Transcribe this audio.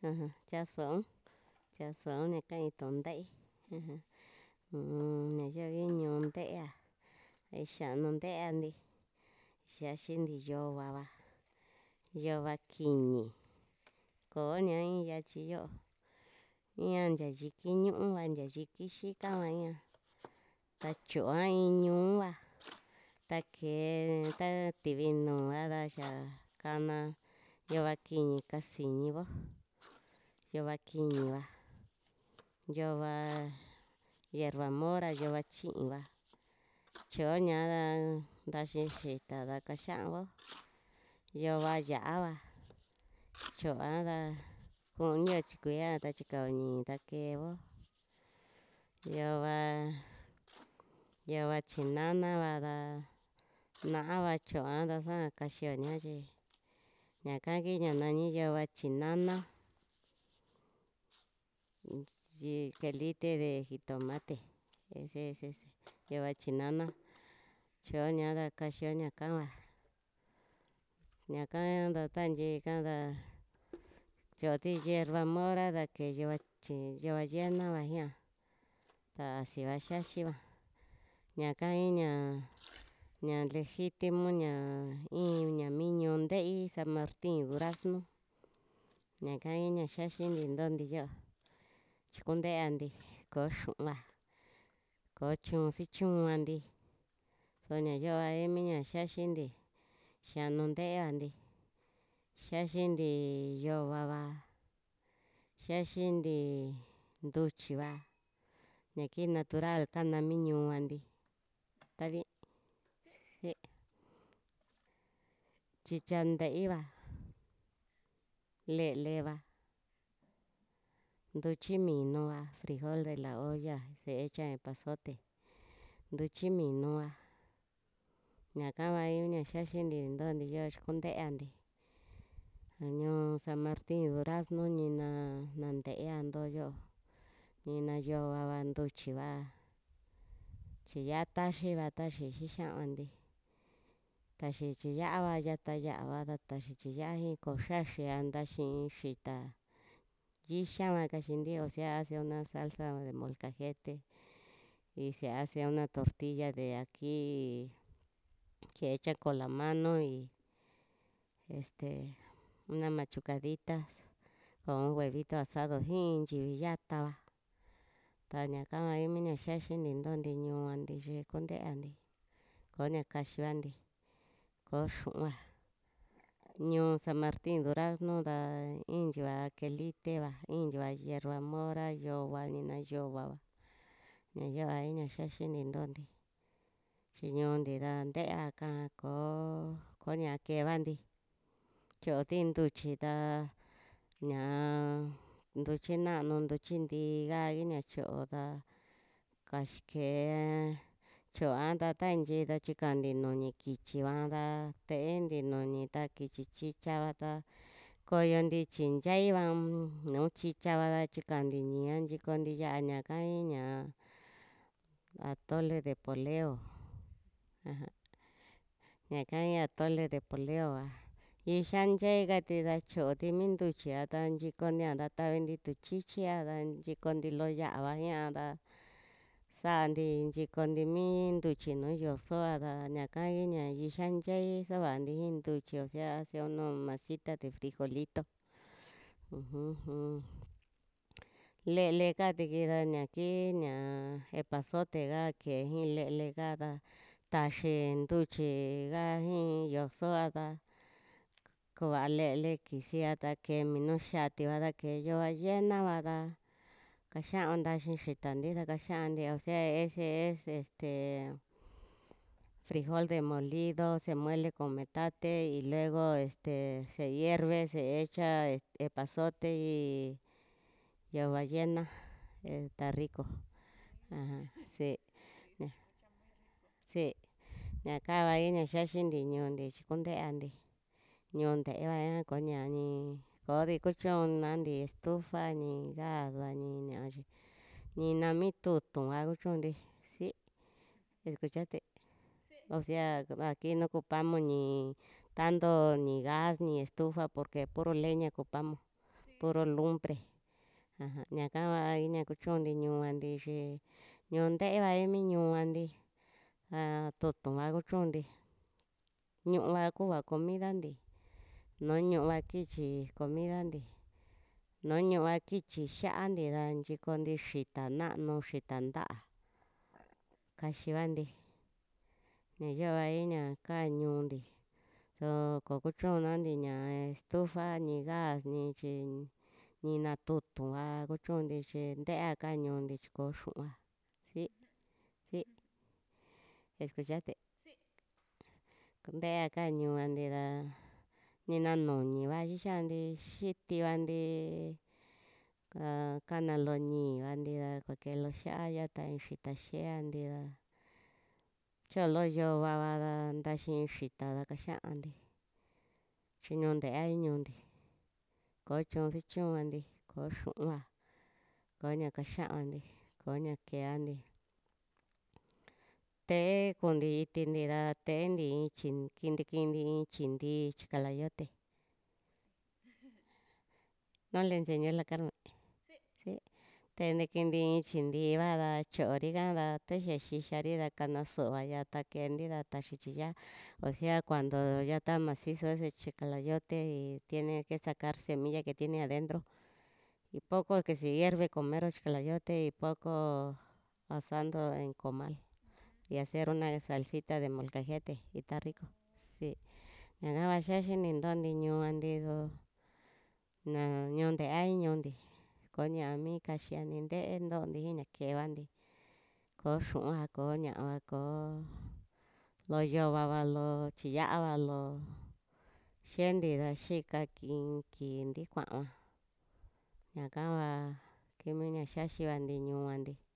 aja tiaso'o ña ka'i tu'un nta'i aja ña yooi ñuu nte'ea xia'nu nte'eanti xaxinti yovava, yova kiñi koo ña in yatyi yo'o iña ntia yiki ñu'uva ntia yiki xikava ña ta tyo'a in ñuuva ta kee ta tivinu'va ra xa kana yova kiñi kasiñivo yova kiñiva, yova yerba mora, yova chi'íva tyo'oña ra ntaxi xita ra kaxia'vo yova ya'ava tyo'a ra ku'unio tikui'a ta chikao ñii ta keevo yova chinanava ra na'ava tyo'a ta sa kaxioña tyi ñaka kiña nani yova chinana quelite de jitomate ese es ese yova chinana tyo'oña ra kaxio ñakava ñaka ra tantiika ra tyo'oti yerba mora ra kee yova yenava jia ta asiva xaxiva ñaka iña ña legitimo ña in ña mi ñuu nte'i san martin duraznu ñaka iña xaxinti ntonti yo'o chi kunte'eanti koo xu'unva koo chuun sichuanti so ña yo'o miña xaxinti xia'nu nte'evanti xaxinti yovava xaxinti ntutyiva ña kii natural kana mi ñuuvanti tavi tyitya nte'íva le'leva ntutyi minuva frijol de la olla se echa en epazote ntutyi minuva ñakava kuña xaxinti ntonti yo chi kunte'eanti ñuu san martin duraznu nina nte'ea ntoo yo'o nina yovava ntutyiva tyi ya'a taxiva taxi xixia'vanti taxi tyi'ya'va yata ya'va ra taxi tyiya'a jin koo xaxia nta xi'in xita yixava kaxinti ósea hace una salsa de molcajete y se hace una tortilla de aquí que hecha con la mano y unas machucaditas con un huevito asado jin ntivi yatava ta ñakava kuña xaxinti ntonti ñuuvanti tyi kunte'eanti koña kaxivanti koo xu'unva ñuu san martin duraznu ra intyua queliteva intyua yerba mora yova nina yovava ña yo'oa iña xaxinti ntonti tyi ñuunti ra nte'ea'ka koña kevanti tyoti ntutyi ta ñaa ntutyi na'nu ntutyi ntii'ka kiña tyoo ta kee tyo'a ta taintyi ta tyikanti nuñu kityiva ta te'enti nuñu ta kityi tyityava ta koyonti tyindyaiva nuu tyityava ra tyikanti ñii'a nyikonti ya'a ñaka iña atole de poleo aja ñaka in atole de poleova ixa ndyai ra tyooti mi ntutyi'a ta nyikontia ta tavinti tutyityi'a ra nyikonti loo ya'va ña'a ra santi nyikonti mi ntutyi nuu yoso'a ra ñaka kuña ixa ndyai savanti jin ntutyi ósea hace una masita de frijolito le'leka tuki ra ña kii ña epazote'ka kee jin le'leka ra taxi ntutyi'ka jin yoso'a ta kuva le'le kisia ta kee minu xiativa ra kee yova yenava ra kaxiaa ntaxi xitanti ra kaxianti ósea ese es frijol de molido se muele con metate y luego se hierve se echa epazote y yobayena está rico aja si ñakava iña xaxinti ñuunti chi kunte'eanti ñuu nte'eva koña ni kodi kuchunanti estufa ni gasva ni ña'a tyi nina mi tutu'va kuchunti si escuchaste osea aquí no ocupamos ni tanto ni gas ni estufa porque puro leña ocupamos puro lumbre aja ñaka kua ina kuchonti ñu'unvanti chi ñu'u nte'eva mi ñu'unvanti a tu'uva kuchonti ñu'uva kuva comidanti nuu ñu'uva kichi comidanti nuu ñu'uva kichi xia'anti ra nchikonti xita na'nu xita nta'a kaxivanti ña yo'o ña kaa ñu'unti so ko kuchonanti ña estufa ni gas ni chi nina tu'uva kuchonti chi nte'ea ka ñu'unti chi koo xu'unva si si escuchaste nte'ea ka ñu'unvanti ra nina nuñiva xixanti xitivanti kana loo ñiivanti ra kuaque loo xia'a yata in xita xianti ra choo loo yovava ra ntaxii xita ra kaxianti chi ñu'un nte'ea ñu'unti koo chu'un sichuvanti koo xu'unva koña kaxiavanti koña keanti te'e ku'unti itinti ra te'enti in ki'inti in chintii chikalayote no le enseñó la Carmen si te'enti ki'inti in chintiva ra cho'orika ra taxa xixari ra kana su'uva yata ke'enti ra taxi chiya osea cuando ya ta macizo ese chikalayote y tiene que sacar semilla que tiene adentro y poco que se hierve con mero chikalayote y poco asando en comal y hacer una salsita de molcajete y ta rico si ñaka kua xaxai ntonti ñu'unvanti su na ñu'un nte'ea ñu'unti koña mi kaxianti nte'e ntonti xiña kevanti koo xu'unva koo ña'ava koo loo yovava loo chiya'va loo xienti ra xika in kiinti kua'ava ñaka kua kimi ña xaxivanti ñu'unvanti